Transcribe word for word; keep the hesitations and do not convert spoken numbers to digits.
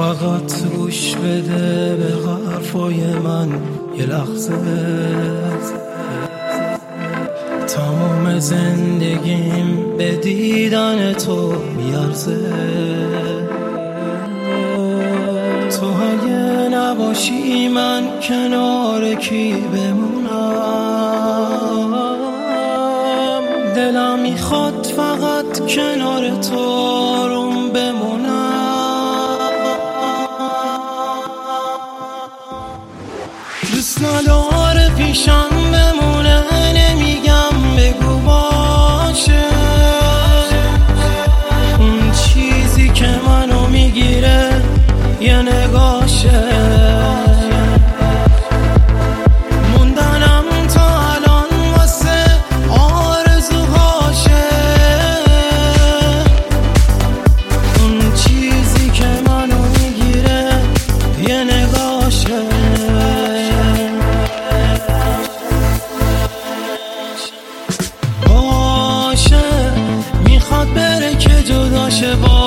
فقط گوش بده به حرفای من یه لحظه. تمام زندگیم به دیدن تو میارزه. تو اگه نباشی من کنار کی بمونم؟ دلم میخواد فقط کنار تو آروم بمونم. دوست نداره پیشم بمونه، نمیگم بگو باشه. اون چیزی که منو میگیره یه نگاشه. موندنم تا الان واسه آرزوهاشه. اون چیزی که منو میگیره یه نگاشه. باشه میخواد بره که جداشه.